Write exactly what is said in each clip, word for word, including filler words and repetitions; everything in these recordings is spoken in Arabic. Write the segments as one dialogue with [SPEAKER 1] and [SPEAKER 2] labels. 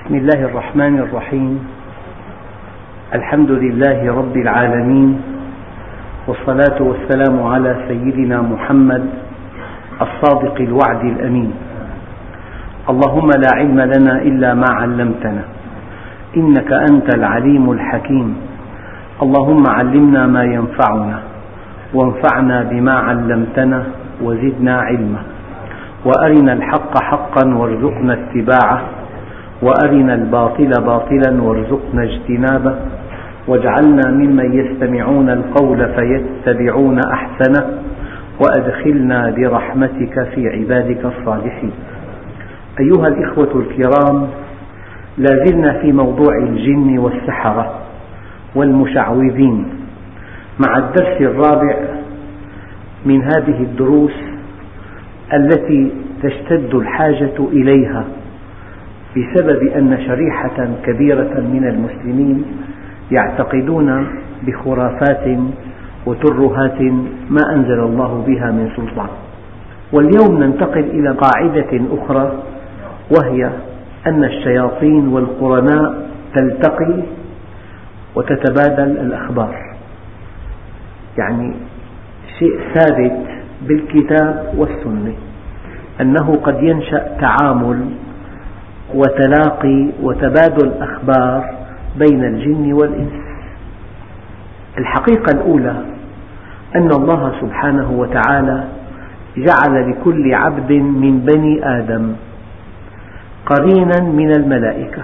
[SPEAKER 1] بسم الله الرحمن الرحيم. الحمد لله رب العالمين، والصلاة والسلام على سيدنا محمد الصادق الوعد الأمين. اللهم لا علم لنا إلا ما علمتنا إنك أنت العليم الحكيم. اللهم علمنا ما ينفعنا وانفعنا بما علمتنا وزدنا علما، وأرنا الحق حقا وارزقنا اتباعه، وأرنا الباطل باطلا وارزقنا اجتنابه، واجعلنا ممن يستمعون القول فيتبعون أحسنه، وأدخلنا برحمتك في عبادك الصالحين. أيها الإخوة الكرام، لا زلنا في موضوع الجن والسحرة والمشعوذين مع الدرس الرابع من هذه الدروس التي تشتد الحاجة إليها بسبب أن شريحة كبيرة من المسلمين يعتقدون بخرافات وترهات ما أنزل الله بها من سلطان. واليوم ننتقل إلى قاعدة أخرى، وهي أن الشياطين والقرناء تلتقي وتتبادل الأخبار. يعني شيء ثابت بالكتاب والسنة أنه قد ينشأ تعامل وتلاقي وتبادل أخبار بين الجن والإنس. الحقيقة الأولى أن الله سبحانه وتعالى جعل لكل عبد من بني آدم قرينا من الملائكة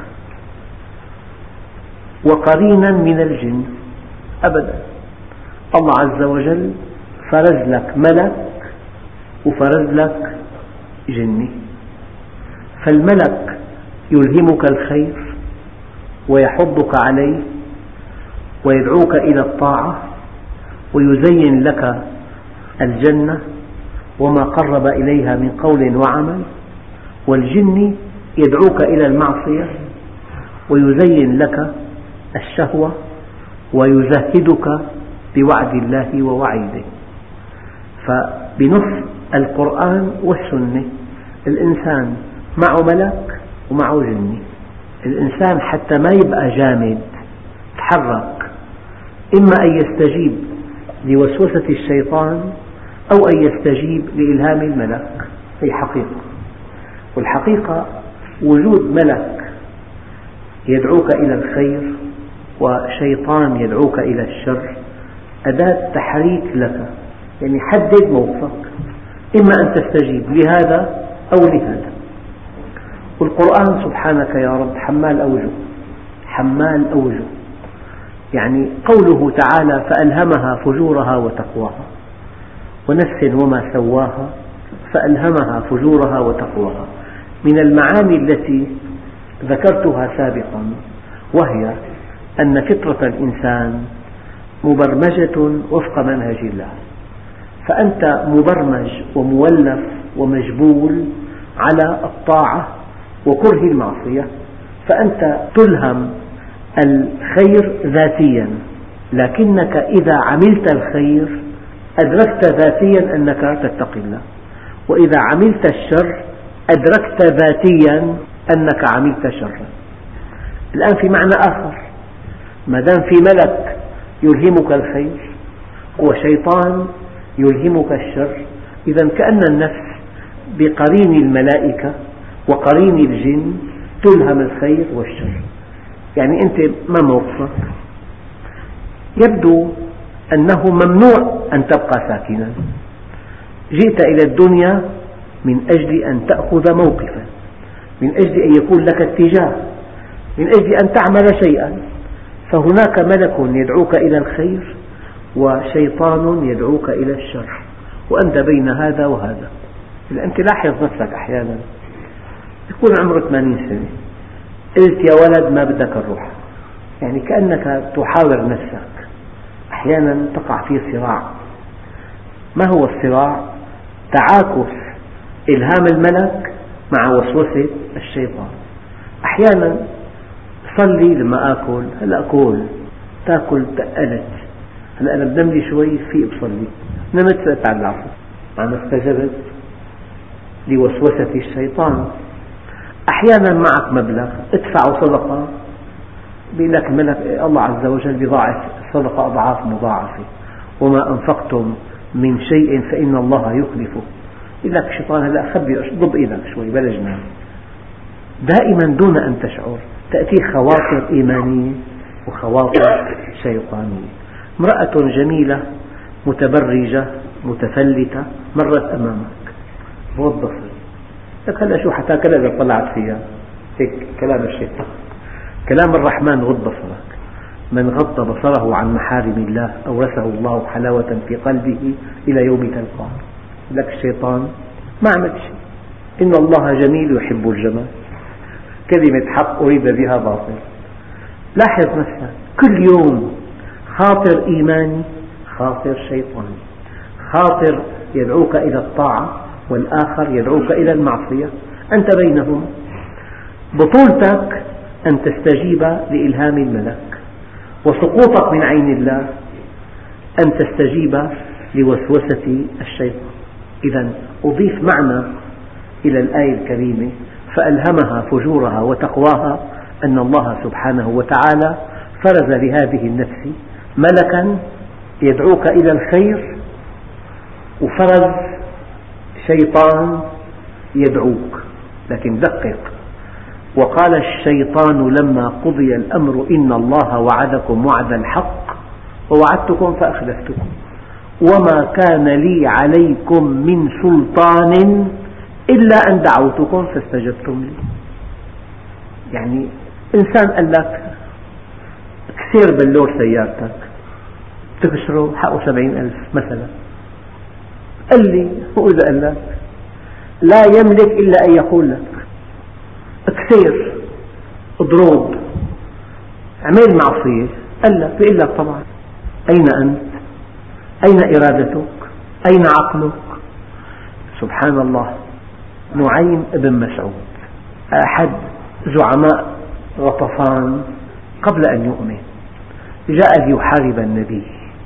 [SPEAKER 1] وقرينا من الجن. أبدا، الله عز وجل فرز لك ملك وفرز لك جني. فالملك يلهمك الخير ويحضك عليه ويدعوك إلى الطاعة ويزين لك الجنة وما قرب إليها من قول وعمل، والجن يدعوك إلى المعصية ويزين لك الشهوة ويزهدك بوعد الله ووعيده. فبنص القرآن والسنة الإنسان معه ملك ومعه جني. الإنسان حتى ما يبقى جامد تحرك، إما أن يستجيب لوسوسة الشيطان أو أن يستجيب لإلهام الملك. هي حقيقة، والحقيقة وجود ملك يدعوك إلى الخير وشيطان يدعوك إلى الشر أداة تحريك لك. يعني حدد موقفك، إما أن تستجيب لهذا أو لهذا. والقرآن سبحانك يا رب حمال أوجه، حمال أوجه. يعني قوله تعالى: فألهمها فجورها وتقواها، ونفس وما سواها فألهمها فجورها وتقواها، من المعاني التي ذكرتها سابقا، وهي أن فطرة الإنسان مبرمجة وفق منهج الله. فأنت مبرمج ومولف ومجبول على الطاعة وكره المعصية، فأنت تلهم الخير ذاتيا، لكنك إذا عملت الخير أدركت ذاتيا أنك تتقي الله، وإذا عملت الشر أدركت ذاتيا أنك عملت شرا. الآن في معنى آخر، ما دام في ملك يلهمك الخير وشيطان يلهمك الشر، إذا كأن النفس بقرين الملائكة وقرين الجن تلهم الخير والشر. يعني أنت ما موقفك؟ يبدو أنه ممنوع أن تبقى ساكنا. جئت إلى الدنيا من أجل أن تأخذ موقفا، من أجل أن يكون لك اتجاه، من أجل أن تعمل شيئا. فهناك ملك يدعوك إلى الخير وشيطان يدعوك إلى الشر، وأنت بين هذا وهذا. أنت لاحظ نفسك أحيانا يكون عمرك ثمانين سنة، قلت يا ولد ما بدك الروح، يعني كأنك تحاور نفسك. أحيانا تقع في صراع. ما هو الصراع؟ تعاكس إلهام الملك مع وسوسة الشيطان. أحيانا صلي لما آكل، هلأ أكل، تاكل تقلت، هلأ أنا بنام لي شوي في بصلي، نمت فقت على العصر، أنا استجبت لوسوسة الشيطان. أحيانا معك مبلغ ادفعه صدقة، بيقول لك الملك الله عز وجل بيضاعف الصدقة أضعاف مضاعفة، وما أنفقتم من شيء فإن الله يخلفه. يقول لك الشيطان هلأ خبي ضب إيدك شوي بلا جنان. دائما دون أن تشعر تأتيك خواطر إيمانية وخواطر شيطانية. امرأة جميلة متبرجة متفلتة مرت أمامك غض بصرك، لك هلا شو حتاكلها إذا طلعت فيها، هيك كلام الشيطان. كلام الرحمن غض بصرك. من غض بصره عن محارم الله أورثه الله حلاوة في قلبه إلى يوم تلقاه. لك الشيطان ما عمل شيء، إن الله جميل يحب الجمال. كلمة حق أريد بها باطل. لاحظ نفسك كل يوم خاطر إيماني خاطر شيطاني، خاطر يدعوك إلى الطاعة والآخر يدعوك إلى المعصية، أنت بينهما. بطولتك أن تستجيب لإلهام الملك، وسقوطك من عين الله أن تستجيب لوسوسة الشيطان. إذا أضيف معنى إلى الآية الكريمة: فألهمها فجورها وتقواها، أن الله سبحانه وتعالى فرز لهذه النفس ملكا يدعوك إلى الخير، وفرز شيطان يدعوك. لكن دقق: وقال الشيطان لما قضي الأمر إن الله وعدكم وعد الحق ووعدتكم فأخلفتكم وما كان لي عليكم من سلطان إلا أن دعوتكم فاستجبتم لي. يعني إنسان قال لك كسر بلور سيارتك تكسره حقه سبعين ألف مثلا، قال لي وإذا قال لك لا يملك إلا أن يقول لك اكسر اضرب اعمل معصية، قال لك بيقول لك طبعا أين أنت؟ أين إرادتك؟ أين عقلك؟ سبحان الله. نعيم بن مسعود أحد زعماء غطفان قبل أن يؤمن جاء ليحارب النبي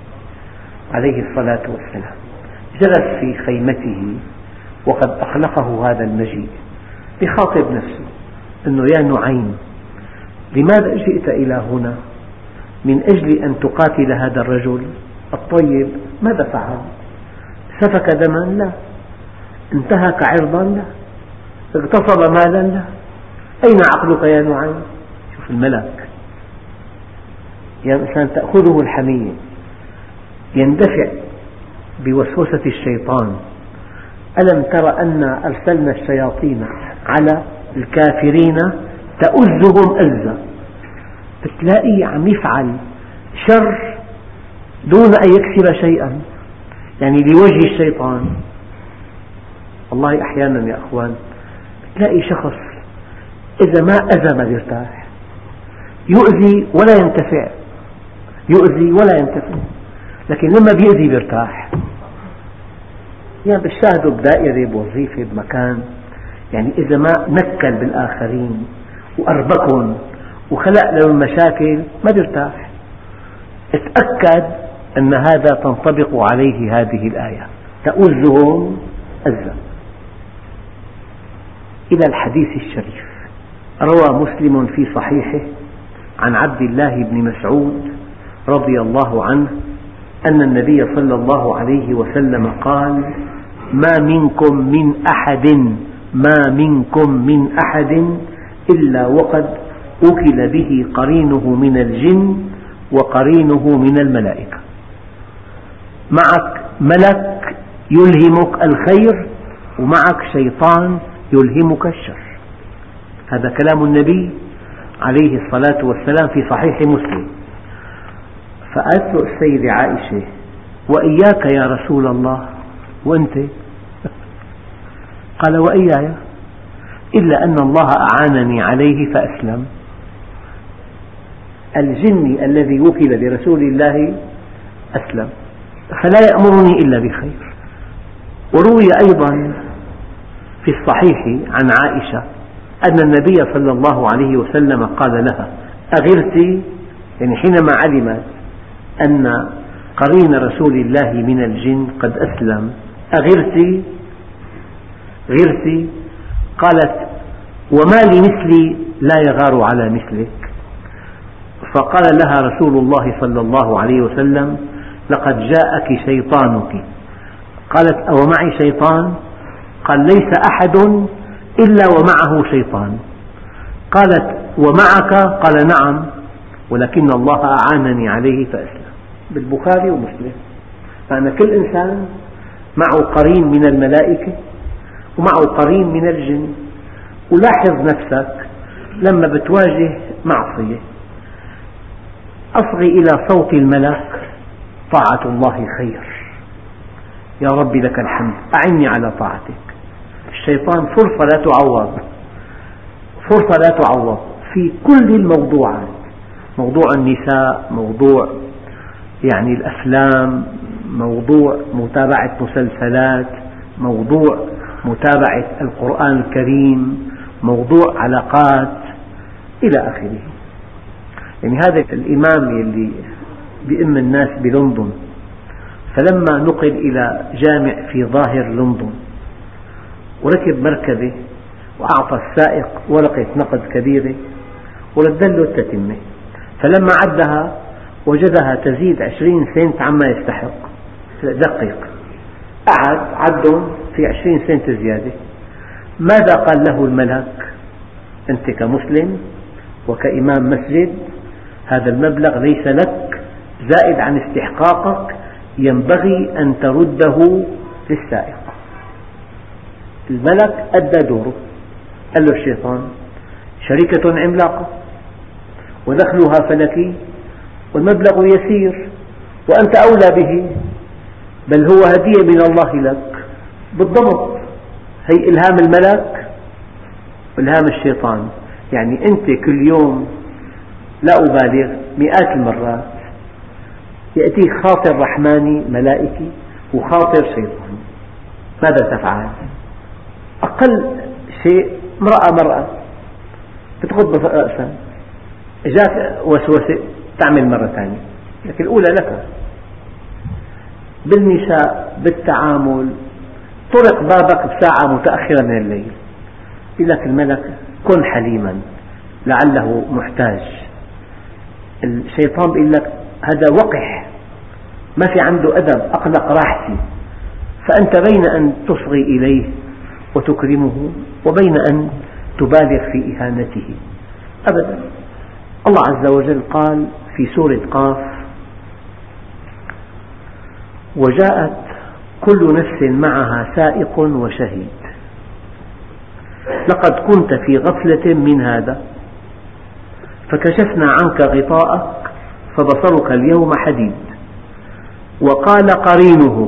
[SPEAKER 1] عليه الصلاة والسلام، جلس في خيمته وقد أخلقه هذا المجيء، يخاطب نفسه أنه يا نعيم لماذا جئت إلى هنا؟ من أجل أن تقاتل هذا الرجل الطيب؟ ماذا فعل؟ سفك دما؟ لا. انتهك عرضا؟ لا. اغتصب مالا؟ لا. أين عقلك يا نعيم؟ شوف الملك، يا إنسان تأخذه الحمية، يندفع بوسوسة الشيطان. ألم تر أنا أرسلنا الشياطين على الكافرين تؤزهم أزا؟ بتلاقيه عم يفعل شر دون أن يكسب شيئا، يعني لوجه الشيطان. والله أحيانا يا أخوان تلاقي شخص إذا ما أذى ما يرتاح، يؤذي ولا ينتفع، يؤذي ولا ينتفع، لكن لما بيؤذي بيرتاح. يعني بتشاهده بدائرة بوظيفة بمكان، يعني إذا ما نكل بالآخرين وأربكهم وخلق لهم مشاكل ما بيرتاح. اتأكد أن هذا تنطبق عليه هذه الآية: تؤزهم أزا. إلى الحديث الشريف. روى مسلم في صحيحه عن عبد الله بن مسعود رضي الله عنه أن النبي صلى الله عليه وسلم قال: ما منكم من أحد ما منكم من أحد إلا وقد وكل به قرينه من الجن وقرينه من الملائكة. معك ملك يلهمك الخير ومعك شيطان يلهمك الشر. هذا كلام النبي عليه الصلاة والسلام في صحيح مسلم. فقالت له السيدة عائشة: وإياك يا رسول الله، وأنت؟ قال: وإياي، إلا أن الله أعانني عليه فأسلم. الجن الذي وكل برسول الله أسلم، فلا يأمرني إلا بخير. وروي أيضا في الصحيح عن عائشة أن النبي صلى الله عليه وسلم قال لها: أغرتي؟ يعني حينما علمت أن قرين رسول الله من الجن قد أسلم، أغرتي؟ غرتي؟ قالت: وما لمثلي لا يغار على مثلك. فقال لها رسول الله صلى الله عليه وسلم: لقد جاءك شيطانك. قالت: أو معي شيطان؟ قال: ليس أحد إلا ومعه شيطان. قالت: ومعك؟ قال: نعم، ولكن الله أعانني عليه فأسلم. بالبخاري ومسلم. فأن كل إنسان معه قرين من الملائكة ومعه قرين من الجن. ولاحظ نفسك لما بتواجه معصية، أصغي إلى صوت الملك: طاعة الله خير، يا رب لك الحمد، أعني على طاعتك. الشيطان فرصة لا تعوض، فرصة لا تعوض في كل الموضوعات، موضوع النساء، موضوع يعني الأفلام، موضوع متابعة مسلسلات، موضوع متابعة القرآن الكريم، موضوع علاقات إلى آخره. يعني هذا الإمام يلي بيئم الناس بلندن، فلما نقل إلى جامع في ظاهر لندن وركب مركبة وأعطى السائق ورقة نقد كبيرة ورد له التتمة، فلما عدها وجدها تزيد عشرين سنت عما يستحق. دقيق، قعد عدهم في عشرين سنت زيادة. ماذا قال له الملك؟ أنت كمسلم وكإمام مسجد هذا المبلغ ليس لك، زائد عن استحقاقك، ينبغي أن ترده للسائق. الملك أدى دوره. قال له الشيطان: شركة عملاقة ودخلها فلكي والمبلغ يسير وأنت أولى به، بل هو هدية من الله لك. بالضبط، هي إلهام الملك وإلهام الشيطان. يعني أنت كل يوم، لا أبالغ، مئات المرات يأتيك خاطر رحماني ملائكي وخاطر شيطاني، ماذا تفعل؟ أقل شيء امرأة مرأة بتغض رأسها، جاءت وسوسة تعمل مرة ثانية، لكن الأولى لك. بالنساء، بالتعامل، طرق بابك بساعة متأخرة من الليل، يقول لك الملك: كن حليما لعله محتاج. الشيطان يقول لك: هذا وقح، ما في عنده أدب، أقلق راحتي. فأنت بين أن تصغي إليه وتكرمه وبين أن تبالغ في إهانته. أبدا. الله عز وجل قال في سورة قاف: وجاءت كل نفس معها سائق وشهيد. لقد كنت في غفلة من هذا فكشفنا عنك غطاءك فبصرك اليوم حديد. وقال قرينه: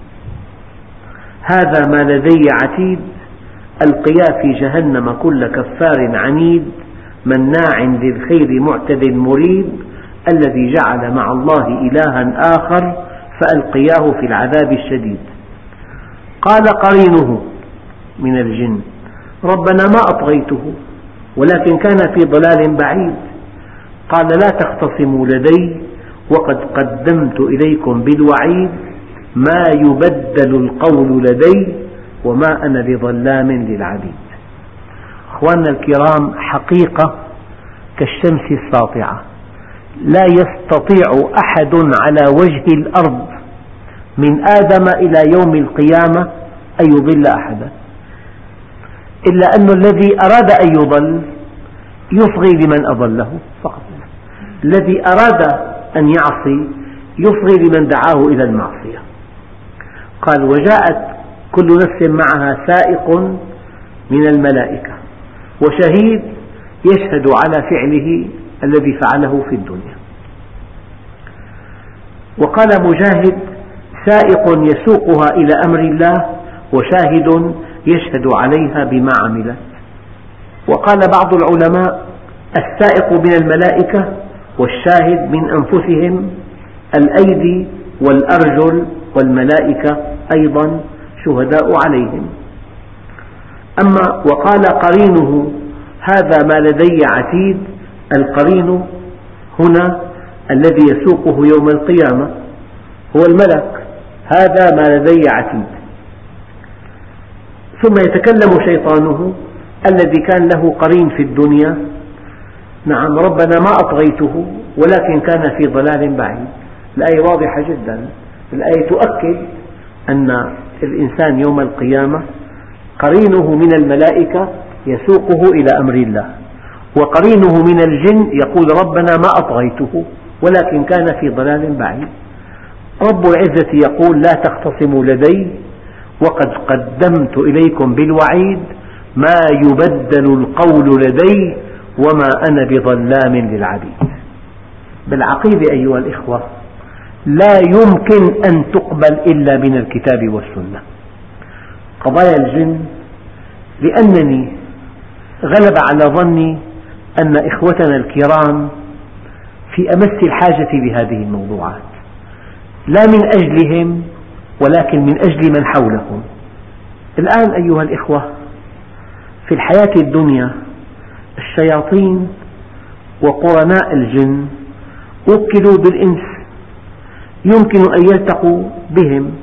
[SPEAKER 1] هذا ما لدي عتيد. ألقيا في جهنم كل كفار عنيد مناع للخير معتد مريب الذي جعل مع الله إلها آخر فألقياه في العذاب الشديد. قال قرينه من الجن: ربنا ما أطغيته ولكن كان في ضلال بعيد. قال: لا تختصموا لدي وقد قدمت إليكم بالوعيد. ما يبدل القول لدي وما أنا بظلام للعبيد. أخواننا الكرام، حقيقة كالشمس الساطعة، لا يستطيع أحد على وجه الأرض من آدم إلى يوم القيامة أن يضل أحدا، إلا أن الذي أراد أن يضل يصغي لمن أضله فقط. الذي أراد أن يعصي يصغي لمن دعاه إلى المعصية. قال: وجاءت كل نفس معها سائق من الملائكة وشهيد يشهد على فعله الذي فعله في الدنيا. وقال مجاهد: سائق يسوقها إلى أمر الله وشاهد يشهد عليها بما عملت. وقال بعض العلماء: السائق من الملائكة والشاهد من أنفسهم، الأيدي والأرجل والملائكة أيضا شهداء عليهم. أما وقال قرينه: هذا ما لدي عتيد. القرين هنا الذي يسوقه يوم القيامة هو الملك. هذا ما لدي عتيد. ثم يتكلم شيطانه الذي كان له قرين في الدنيا، نعم ربنا ما أطغيته ولكن كان في ضلال بعيد. الآية واضحة جدا، الآية تؤكد أن الإنسان يوم القيامة قرينه من الملائكة يسوقه إلى أمر الله، وقرينه من الجن يقول ربنا ما أطغيته ولكن كان في ضلال بعيد. رب العزة يقول لا تختصموا لدي وقد قدمت إليكم بالوعيد ما يبدل القول لدي وما أنا بظلام للعبيد. بالعقيدة أيها الإخوة لا يمكن أن تقبل إلا من الكتاب والسنة. قضايا الجن، لأنني غلب على ظني أن إخوتنا الكرام في أمس الحاجة بهذه الموضوعات، لا من أجلهم ولكن من أجل من حولهم. الآن أيها الإخوة في الحياة الدنيا الشياطين وقرناء الجن وكلوا بالإنس، يمكن أن يلتقوا بهم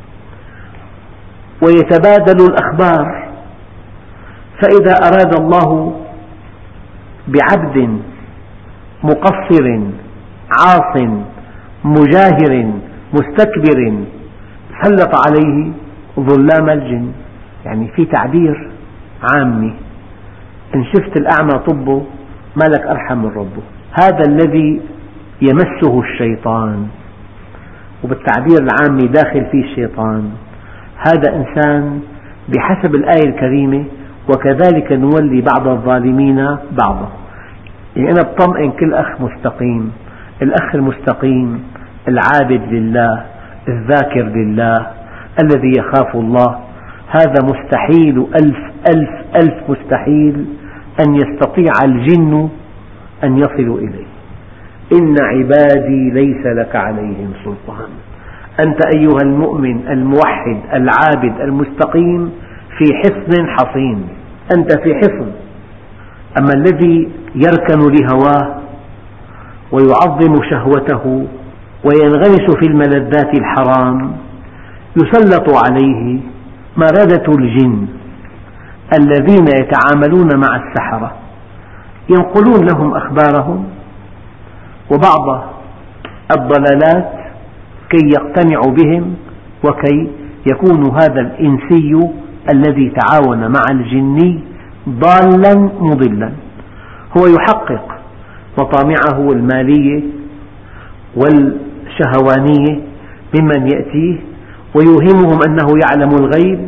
[SPEAKER 1] ويتبادلوا الأخبار، فإذا أراد الله بعبد مقصر عاص مجاهر مستكبر سلط عليه ظلام الجن. يعني في تعبير عامي، إن شفت الأعمى طبه ما لك أرحم من ربه. هذا الذي يمسه الشيطان، وبالتعبير العامي داخل فيه الشيطان، هذا إنسان بحسب الآية الكريمة وكذلك نولي بعض الظالمين بعضا. يعني أنا بطمئن كل أخ مستقيم، الأخ المستقيم العابد لله الذاكر لله الذي يخاف الله، هذا مستحيل ألف ألف ألف مستحيل أن يستطيع الجن أن يصلوا إليه. إن عبادي ليس لك عليهم سلطان. أنت أيها المؤمن الموحد العابد المستقيم في حصن حصين، أنت في حصن. أما الذي يركن لهواه ويعظم شهوته وينغمس في الملذات الحرام يسلط عليه مردة الجن الذين يتعاملون مع السحرة، ينقلون لهم أخبارهم وبعض الضلالات كي يقتنعوا بهم، وكي يكون هذا الإنسي الذي تعاون مع الجني ضالا مضلا. هو يحقق مطامعه المالية والشهوانية ممن يأتيه ويوهمهم أنه يعلم الغيب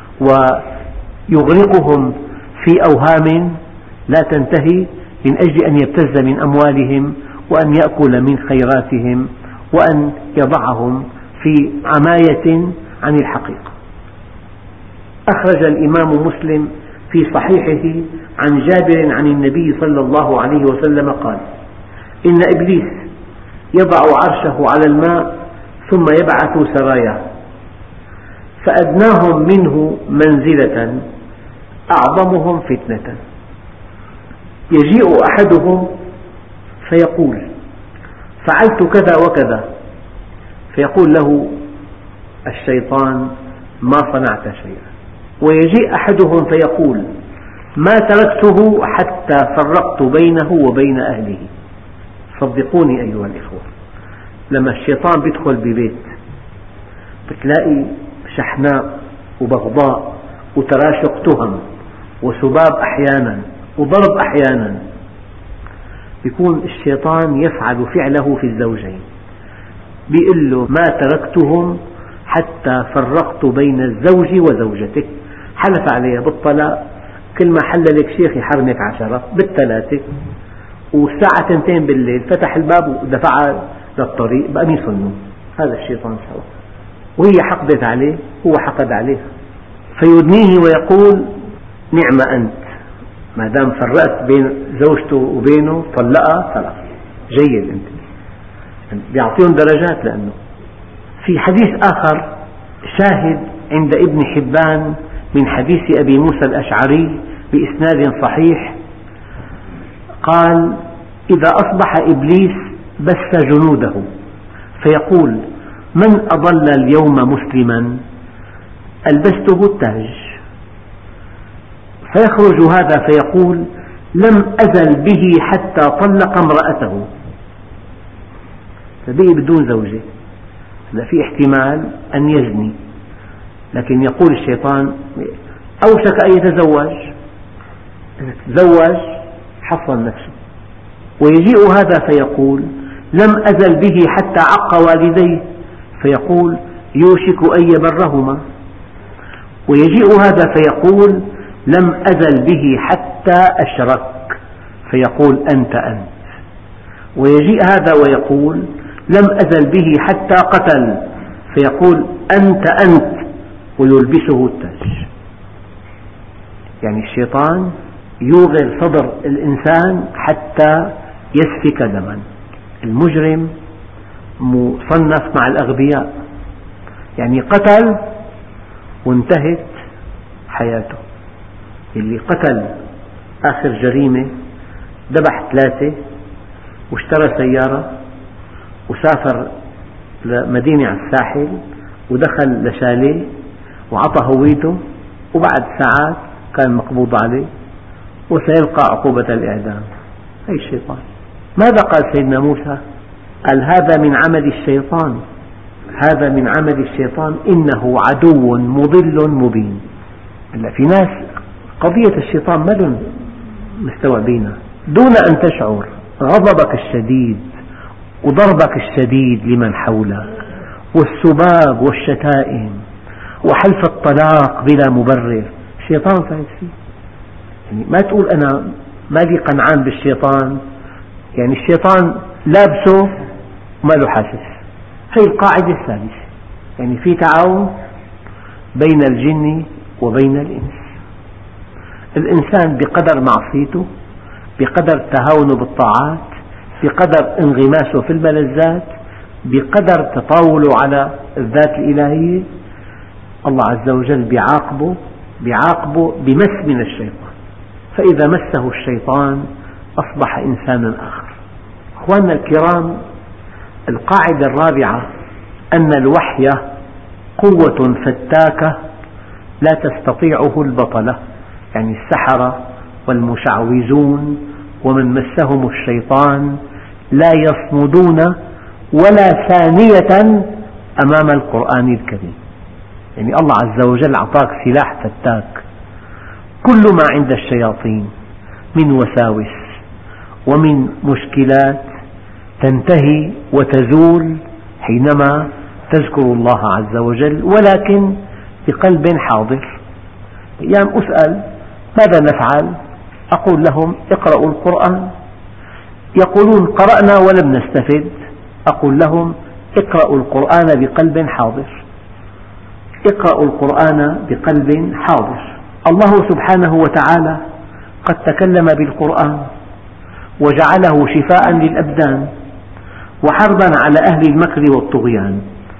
[SPEAKER 1] ويغرقهم في أوهام لا تنتهي من أجل أن يبتز من أموالهم وأن يأكل من خيراتهم وأن يضعهم في عماية عن الحقيقة. أخرج الإمام مسلم في صحيحه عن جابر عن النبي صلى الله عليه وسلم قال: إن إبليس يضع عرشه على الماء ثم يبعث سراياه، فأدناهم منه منزلة أعظمهم فتنة، يجيء أحدهم فيقول: فعلت كذا وكذا، فيقول له الشيطان: ما صنعت شيئا. ويجيء أحدهم فيقول: ما تركته حتى فرقت بينه وبين أهله. صدقوني أيها الإخوة، لما الشيطان يدخل ببيت بتلاقي شحناء وبغضاء وتراشق تهم وسباب أحيانا وضرب أحيانا، يكون الشيطان يفعل فعله في الزوجين، يقول له: ما تركتهم حتى فرقت بين الزوج وزوجته. حلف عليها بالطلاق، كل ما حللك شيخ يحرمك عشرة بالثلاثة، والساعة تنتين بالليل فتح الباب ودفعها للطريق بقميص النوم. هذا الشيطان سوى، وهي حقدت عليه، هو حقد عليها، فيدنيه ويقول: نعم أنت، ما دام فرقت بين زوجته وبينه طلقها خلاص جيد أنت. بيعطيهم درجات. لأنه في حديث آخر شاهد عند ابن حبان من حديث أبي موسى الأشعري بإسناد صحيح قال: إذا أصبح إبليس بث جنوده فيقول: من أضل اليوم مسلما ألبسته التاج. فيخرج هذا فيقول لم أزل به حتى طلق امرأته، فبقي بدون زوجة. هلا في احتمال أن يزني، لكن يقول الشيطان أوشك أن يتزوج، تزوج حصن نفسه. ويجيء هذا فيقول لم أزل به حتى عق والديه، فيقول يوشك أن يبرهما. ويجيء هذا فيقول لم أزل به حتى أشرك، فيقول أنت أنت. ويجيء هذا ويقول لم أزل به حتى قتل، فيقول أنت أنت، ويلبسه التاج. يعني الشيطان يوغل صدر الإنسان حتى يسفك دما. المجرم مصنف مع الأغبياء، يعني قتل وانتهت حياته. اللي قتل آخر جريمة ذبح ثلاثة واشترى سيارة وسافر لمدينة على الساحل ودخل لشاليه وعطى هويته، وبعد ساعات كان مقبوض عليه وسيلقى عقوبة الإعدام. هذا الشيطان. ماذا قال سيدنا موسى؟ قال هذا من عمل الشيطان، هذا من عمل الشيطان إنه عدو مضل مبين. هلا في ناس قضية الشيطان ما لهم مستوعبينها، دون أن تشعر غضبك الشديد وضربك الشديد لمن حولك والسباب والشتائم وحلف الطلاق بلا مبرر، الشيطان فايت فيه. يعني ما تقول أنا مالي قنعان بالشيطان، يعني الشيطان لابسه ما له حاسس. هذه القاعدة الثالثة، يعني في تعاون بين الجن وبين الإنس. الإنسان بقدر معصيته، بقدر تهاونه بالطاعات، بقدر انغماسه في الملذات، بقدر تطاوله على الذات الإلهية، الله عز وجل بيعاقبه بيعاقبه بمس من الشيطان. فإذا مسه الشيطان أصبح إنسانا آخر. أخواننا الكرام، القاعدة الرابعة أن الوحي قوة فتاكة لا تستطيعه البطلة، يعني السحرة والمشعوذون ومن مسهم الشيطان لا يصمدون ولا ثانية أمام القرآن الكريم. يعني الله عز وجل أعطاك سلاح فتاك. كل ما عند الشياطين من وساوس ومن مشكلات تنتهي وتزول حينما تذكر الله عز وجل، ولكن بقلب حاضر. أيام أسأل ماذا نفعل؟ أقول لهم اقرأوا القرآن. يقولون قرأنا ولم نستفد. أقول لهم اقرأوا القرآن بقلب حاضر، اقرأوا القرآن بقلب حاضر. الله سبحانه وتعالى قد تكلم بالقرآن وجعله شفاء للأبدان وحربا على أهل المكر والطغيان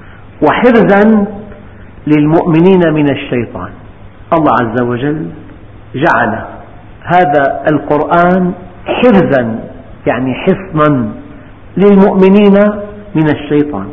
[SPEAKER 1] وحرزا للمؤمنين من الشيطان. الله عز وجل جعل هذا القرآن حرزا، يعني حصنا للمؤمنين من الشيطان.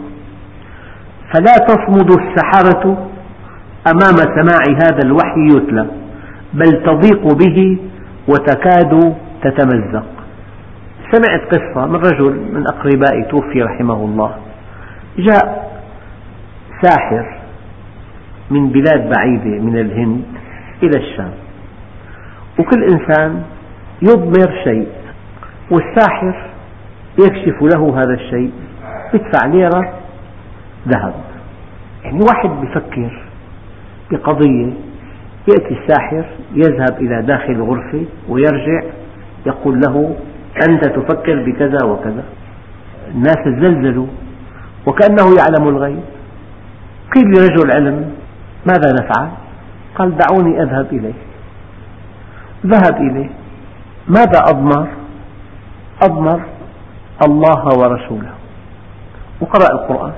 [SPEAKER 1] فلا تصمد السحرة أمام سماع هذا الوحي يتلى، بل تضيق به وتكاد تتمزق. سمعت قصة من رجل من أقربائي توفي رحمه الله. جاء ساحر من بلاد بعيدة من الهند إلى الشام، وكل إنسان يضمر شيء والساحر يكشف له هذا الشيء، يدفع ليرة ذهب. يعني واحد يفكر بقضية، يأتي الساحر يذهب إلى داخل الغرفة ويرجع يقول له أنت تفكر بكذا وكذا. الناس تزلزلوا وكأنه يعلم الغيب. قيل لرجل علم ماذا نفعل؟ قال دعوني أذهب إليه. ذهب إليه. ماذا أضمر؟ أضمر الله ورسوله، وقرأ القرآن.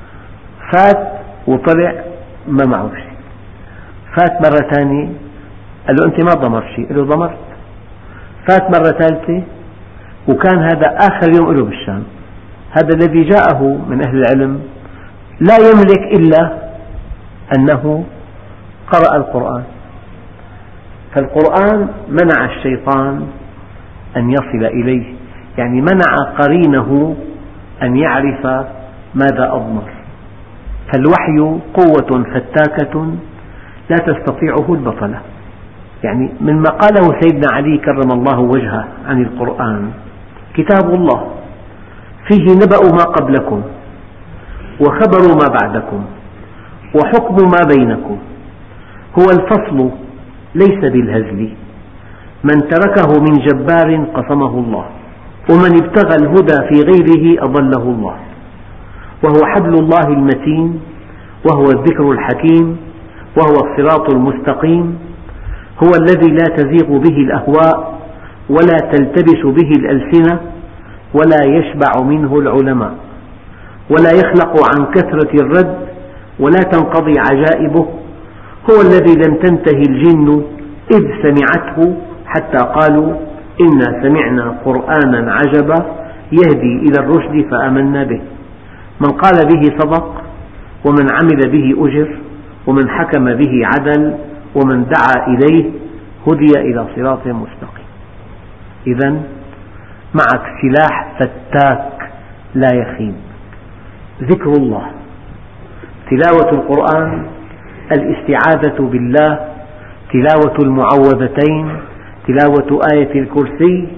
[SPEAKER 1] فات وطلع ما معه شيء. فات مرة ثانية قال له أنت ما ضمرت شيء، قال له ضمرت. فات مرة ثالثة وكان هذا آخر يوم له بالشام. هذا الذي جاءه من أهل العلم لا يملك إلا أنه قرأ القرآن. فالقرآن منع الشيطان أن يصل إليه، يعني منع قرينه أن يعرف ماذا أضمر. فالوحي قوة فتاكة لا تستطيعه البطلة. يعني مما قاله سيدنا علي كرم الله وجهه عن القرآن: كتاب الله فيه نبأ ما قبلكم وخبر ما بعدكم وحكم ما بينكم، هو الفصل ليس بالهزل، من تركه من جبار قصمه الله، ومن ابتغى الهدى في غيره أضله الله، وهو حبل الله المتين، وهو الذكر الحكيم، وهو الصراط المستقيم، هو الذي لا تزيغ به الأهواء ولا تلتبس به الألسنة ولا يشبع منه العلماء، ولا يخلق عن كثرة الرد ولا تنقضي عجائبه، هو الذي لم تنته الجن إذ سمعته حتى قالوا إنا سمعنا قرآنا عجبا يهدي إلى الرشد فآمنا به، من قال به صدق، ومن عمل به أجر، ومن حكم به عدل، ومن دعا إليه هدي إلى صراط مستقيم. إذن معك سلاح فتاك لا يخيب، ذكر الله، تلاوة القرآن، الاستعاذة بالله، تلاوة المعوذتين، تلاوة آية الكرسي.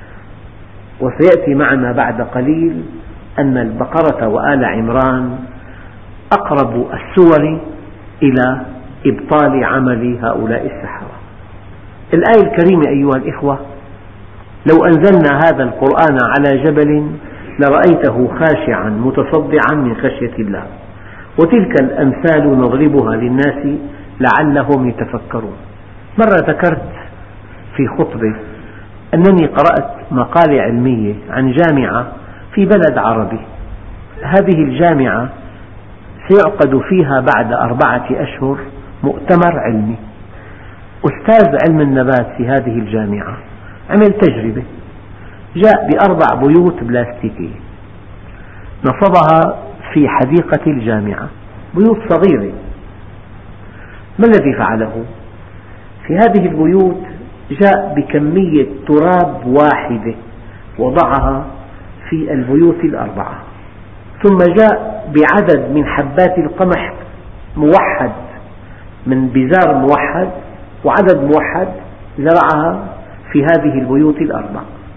[SPEAKER 1] وسيأتي معنا بعد قليل أن البقرة وآل عمران أقرب السور إلى إبطال عمل هؤلاء السحرة. الآية الكريمة أيها الإخوة: لو أنزلنا هذا القرآن على جبل لرأيته خاشعا متصدعا من خشية الله، وتلك الأمثال نضربها للناس لعلهم يتفكرون. مرة ذكرت في خطبة أنني قرأت مقالة علمية عن جامعة في بلد عربي، هذه الجامعة سيعقد فيها بعد أربعة أشهر مؤتمر علمي. أستاذ علم النبات في هذه الجامعة عمل تجربة، جاء بأربع بيوت بلاستيكية نصبها في حديقة الجامعة، بيوت صغيرة. ما الذي فعله؟ في هذه البيوت جاء بكمية تراب واحدة وضعها في البيوت الأربعة، ثم جاء بعدد من حبات القمح موحد من بزار موحد وعدد موحد زرعها في هذه البيوت الأربع،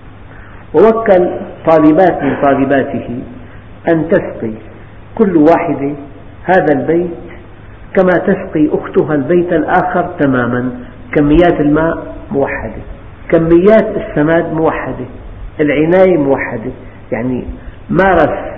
[SPEAKER 1] ووكل طالبات من طالباته أن تسقي كل واحدة هذا البيت كما تسقي أختها البيت الآخر تماما، كميات الماء موحدة، كميات السماد موحدة، العناية موحدة، يعني مارس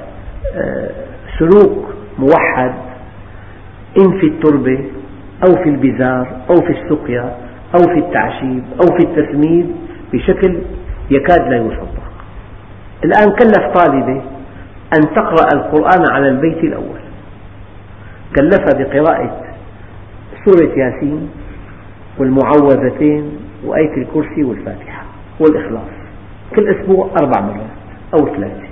[SPEAKER 1] سلوك موحد إن في التربة أو في البزار أو في السقيا أو في التعشيب أو في التسميد بشكل يكاد لا يصدق. الآن كلف طالبة أن تقرأ القرآن على البيت الأول، كلفها بقراءة سورة ياسين والمعوذتين وآية الكرسي والفاتحة والإخلاص كل أسبوع أربع مرات أو ثلاثة.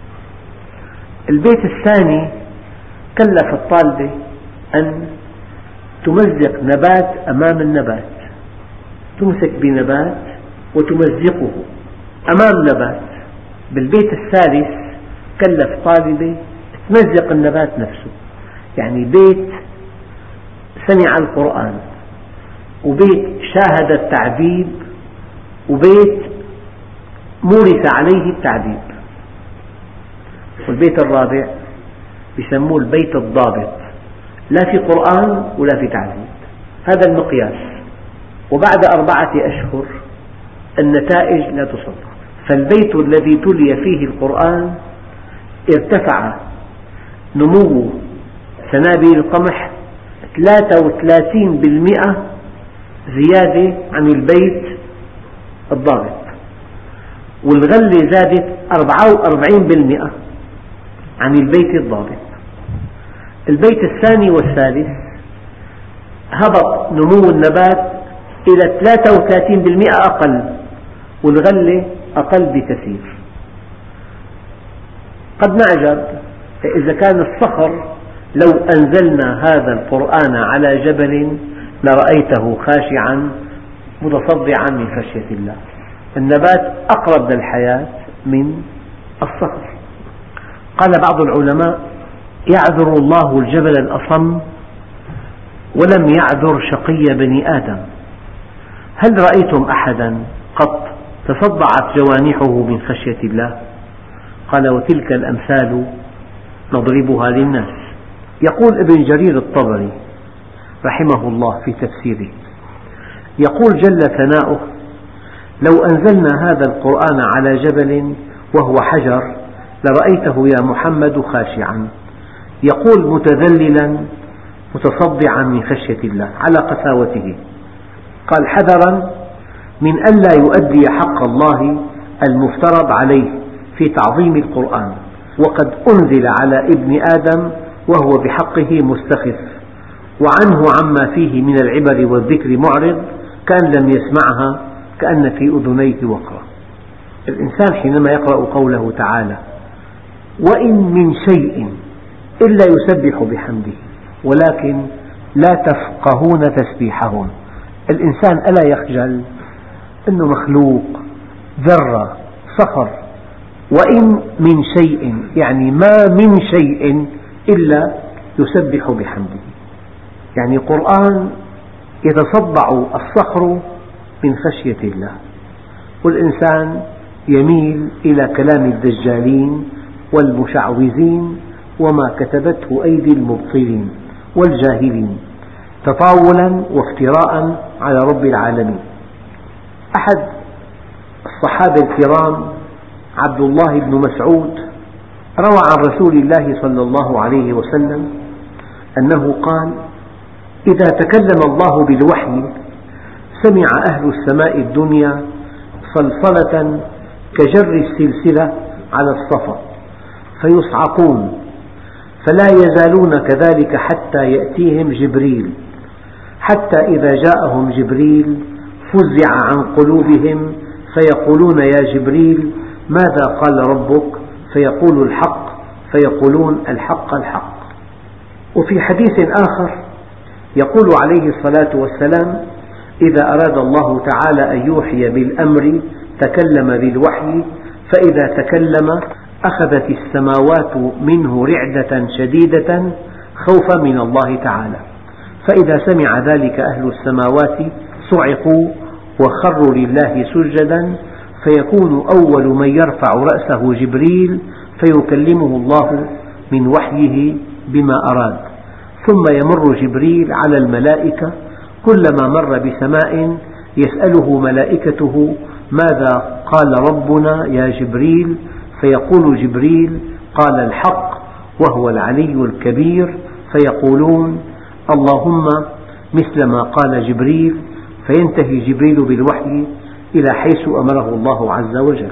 [SPEAKER 1] البيت الثاني كلف الطالبة أن تمزق نبات أمام النبات، تمسك بنبات وتمزقه أمام نبات. بالبيت الثالث كلف طالبة تمزق النبات نفسه، يعني بيت سمع القرآن وبيت شاهد التعذيب وبيت مورس عليه التعذيب. والبيت الرابع يسموه البيت الضابط، لا في قرآن ولا في تعذيب، هذا المقياس. وبعد أربعة أشهر النتائج لا تصدق، فالبيت الذي تلي فيه القرآن ارتفع نمو سنابل القمح ثلاثة وثلاثين بالمئة زيادة عن البيت الضابط، والغلة زادت أربعة وأربعين بالمئة عن البيت الضابط. البيت الثاني والثالث هبط نمو النبات إلى ثلاثة وثلاثين بالمئة أقل، والغلة أقل بكثير. قد نعجب إذا كان الصخر لو أنزلنا هذا القرآن على جبل لرأيته خاشعا متصدعا من خشية الله. النبات أقرب للحياة من الصخر. قال بعض العلماء: يعذر الله الجبل الأصم ولم يعذر شقي بني آدم. هل رأيتم أحدا قط تصدعت جوانحه من خشية الله؟ قال: وتلك الأمثال نضربها للناس. يقول ابن جرير الطبري رحمه الله في تفسيره، يقول جل ثناؤه: لو أنزلنا هذا القرآن على جبل وهو حجر لرأيته يا محمد خاشعا، يقول متذللا متصدعا من خشية الله على قساوته. قال: حذرا من ألا يؤدي حق الله المفترض عليه في تعظيم القرآن، وقد أنزل على ابن آدم وهو بحقه مستخف، وعنه عما فيه من العبر والذكر معرض، كأن لم يسمعها كأن في أذنيه وقرا. الإنسان حينما يقرأ قوله تعالى: وإن من شيء إلا يسبح بحمده ولكن لا تفقهون تسبيحهم، الإنسان ألا يخجل أنه مخلوق ذرة صخر؟ وإن من شيء يعني ما من شيء إلا يسبح بحمده، يعني قرآن يتصدع الصخر من خشية الله، والإنسان يميل إلى كلام الدجالين والمشعوذين وما كتبته أيدي المبطلين والجاهلين تطاولا وافتراء على رب العالمين. أحد الصحابة الكرام عبد الله بن مسعود روى عن رسول الله صلى الله عليه وسلم أنه قال: إذا تكلم الله بالوحي سمع أهل السماء الدنيا صلصلة كجر السلسلة على الصفا فيصعقون، فلا يزالون كذلك حتى يأتيهم جبريل، حتى إذا جاءهم جبريل فزع عن قلوبهم فيقولون: يا جبريل ماذا قال ربك؟ فيقول: الحق، فيقولون: الحق الحق. وفي حديث آخر يقول عليه الصلاة والسلام: إذا أراد الله تعالى أن يوحي بالأمر تكلم بالوحي، فإذا تكلم أخذت السماوات منه رعدة شديدة خوفا من الله تعالى، فإذا سمع ذلك أهل السماوات صعقوا وخروا لله سجدا، فيكون أول من يرفع رأسه جبريل فيكلمه الله من وحيه بما أراد، ثم يمر جبريل على الملائكة، كلما مر بسماء يسأله ملائكته: ماذا قال ربنا يا جبريل؟ فيقول جبريل: قال الحق وهو العلي الكبير، فيقولون: اللهم مثل ما قال جبريل، فينتهي جبريل بالوحي إلى حيث أمره الله عز وجل.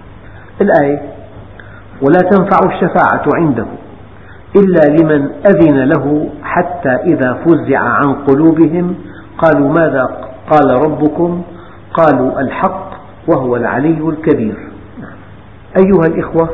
[SPEAKER 1] الآية: ولا تنفع الشفاعة عنده إلا لمن أذن له حتى إذا فزع عن قلوبهم قالوا: ماذا قال ربكم؟ قالوا: الحق وهو العلي الكبير. أيها الإخوة،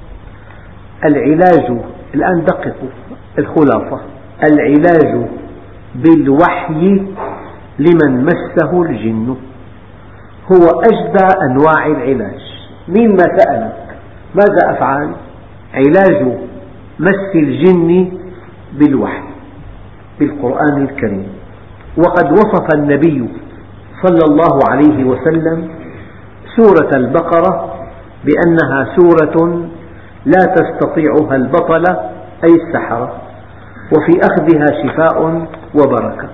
[SPEAKER 1] العلاج الآن دققوا الخلاصة: العلاج بالوحي لمن مسه الجن هو أجدى أنواع العلاج. مين ما سألك ماذا أفعل؟ علاج مس الجن بالوحي بالقرآن الكريم. وقد وصف النبي صلى الله عليه وسلم سورة البقرة بأنها سورة لا تستطيعها البطلة أي السحرة، وفي أخذها شفاء وبركة.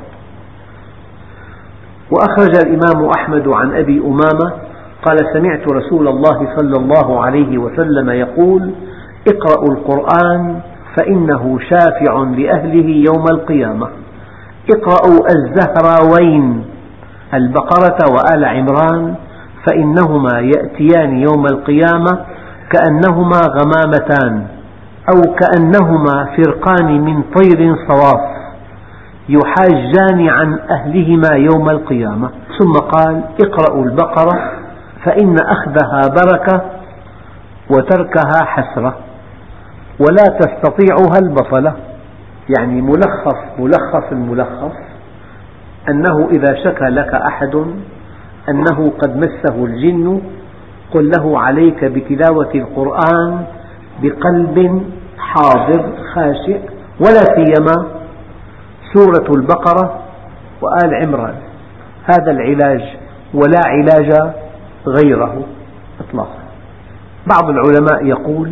[SPEAKER 1] وأخرج الإمام أحمد عن أبي أمامة قال: سمعت رسول الله صلى الله عليه وسلم يقول: اقرأوا القرآن فإنه شافع لأهله يوم القيامة. اقرأوا الزهراوين البقرة وآل عمران فإنهما يأتيان يوم القيامة كأنهما غمامتان أو كأنهما فرقان من طير صواف يحاجان عن أهلهما يوم القيامة. ثم قال: اقرأوا البقرة فإن أخذها بركة وتركها حسرة ولا تستطيعها البطلة. يعني ملخص ملخص الملخص أنه إذا شكى لك أحد أنه قد مسه الجن قل له عليك بتلاوة القرآن بقلب حاضر خاشع، ولا سيما سورة البقرة وآل عمران، هذا العلاج ولا علاج غيره إطلاقا. بعض العلماء يقول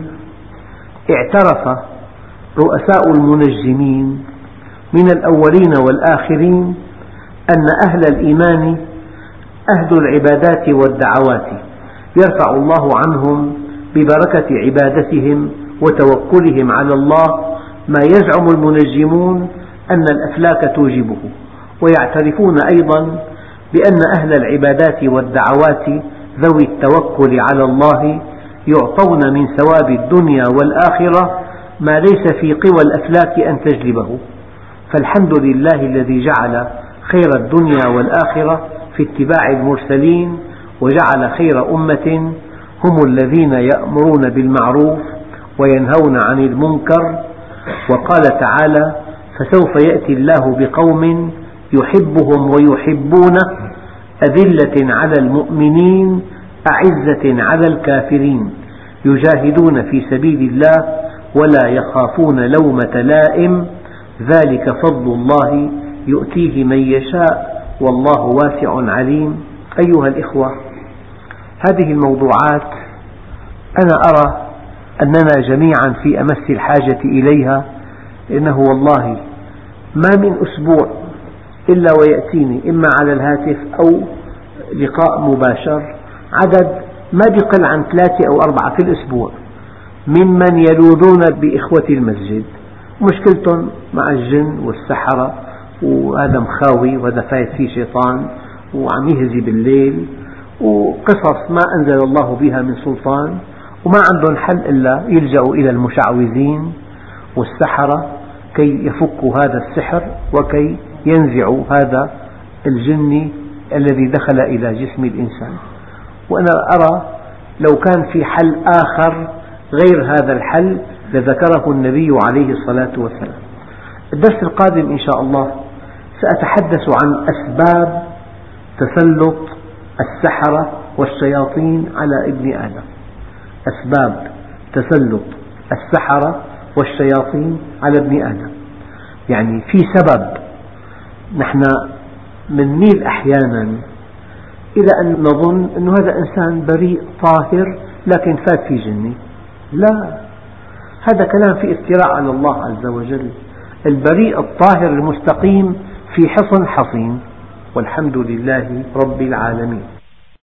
[SPEAKER 1] اعترف رؤساء المنجمين من الأولين والآخرين أن أهل الإيمان أهل العبادات والدعوات يرفع الله عنهم ببركة عبادتهم وتوكلهم على الله ما يزعم المنجمون أن الأفلاك توجبه، ويعترفون أيضا بأن أهل العبادات والدعوات ذوي التوكل على الله يعطون من ثواب الدنيا والآخرة ما ليس في قوى الأفلاك أن تجلبه. فالحمد لله الذي جعل خير الدنيا والآخرة في اتباع المرسلين، وجعل خير أمة هم الذين يأمرون بالمعروف وينهون عن المنكر. وقال تعالى: فسوف يأتي الله بقوم يحبهم ويحبونه أذلة على المؤمنين أعزة على الكافرين يجاهدون في سبيل الله ولا يخافون لومة لائم ذلك فضل الله يؤتيه من يشاء والله واسع عليم. أيها الإخوة، هذه الموضوعات أنا أرى أننا جميعا في أمس الحاجة إليها، لأنه والله ما من أسبوع إلا ويأتيني إما على الهاتف أو لقاء مباشر عدد ما يقل عن ثلاثة أو أربعة في الأسبوع ممن يلوذون بإخوة المسجد، مشكلتهم مع الجن والسحرة، وهذا مخاوي وهذا فايت فيه شيطان وعم يهزي بالليل، وقصص ما أنزل الله بها من سلطان، وما عندهم حل إلا يلجأوا إلى المشعوذين والسحرة كي يفكوا هذا السحر وكي ينزعوا هذا الجن الذي دخل إلى جسم الإنسان. وأنا أرى لو كان في حل آخر غير هذا الحل لذكره النبي عليه الصلاة والسلام. الدرس القادم إن شاء الله سأتحدث عن أسباب تسلط السحرة والشياطين على ابن آدم. أسباب تسلط السحرة والشياطين على ابن آدم، يعني في سبب نحن منميل أحيانا إلى أن نظن أن هذا إنسان بريء طاهر لكن فات في جني. لا، هذا كلام في افتراء على الله عز وجل. البريء الطاهر المستقيم في حصن حصين، والحمد لله رب العالمين.